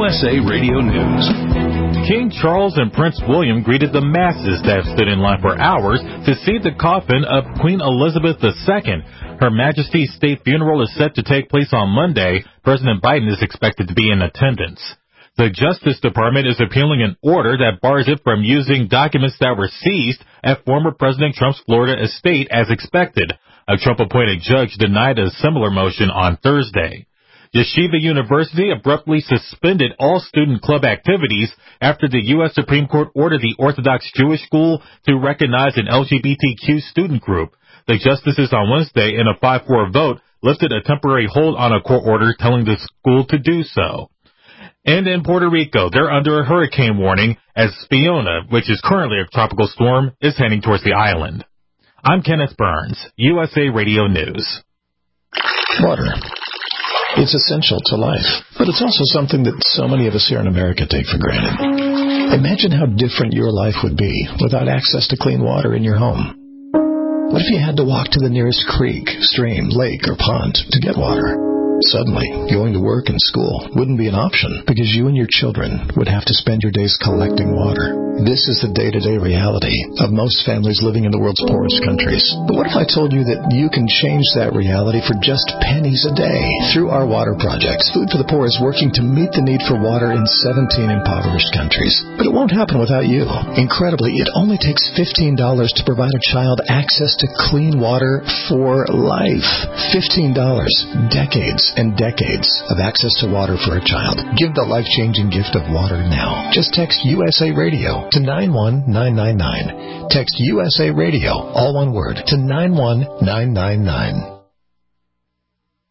USA Radio News. King Charles and Prince William greeted the masses that stood in line for hours to see the coffin of Queen Elizabeth II. Her Majesty's state funeral is set to take place on Monday. President Biden is expected to be in attendance. The Justice Department is appealing an order that bars it from using documents that were seized at former President Trump's Florida estate as expected. A Trump-appointed judge denied a similar motion on Thursday. Yeshiva University abruptly suspended all student club activities after the U.S. Supreme Court ordered the Orthodox Jewish School to recognize an LGBTQ student group. The justices on Wednesday, in a 5-4 vote, lifted a temporary hold on a court order telling the school to do so. And in Puerto Rico, they're under a hurricane warning as Fiona, which is currently a tropical storm, is heading towards the island. I'm Kenneth Burns, USA Radio News. Water. It's essential to life, but it's also something that so many of us here in America take for granted. Imagine how different your life would be without access to clean water in your home. What if you had to walk to the nearest creek, stream, lake, or pond to get water? Suddenly, going to work and school wouldn't be an option because you and your children would have to spend your days collecting water. This is the day-to-day reality of most families living in the world's poorest countries. But what if I told you that you can change that reality for just pennies a day? Through our water projects, Food for the Poor is working to meet the need for water in 17 impoverished countries. But it won't happen without you. Incredibly, it only takes $15 to provide a child access to clean water for life. $15. Decades and decades of access to water for a child. Give the life-changing gift of water now. Just text USA Radio to 91999. Text USA Radio, all one word, to 91999.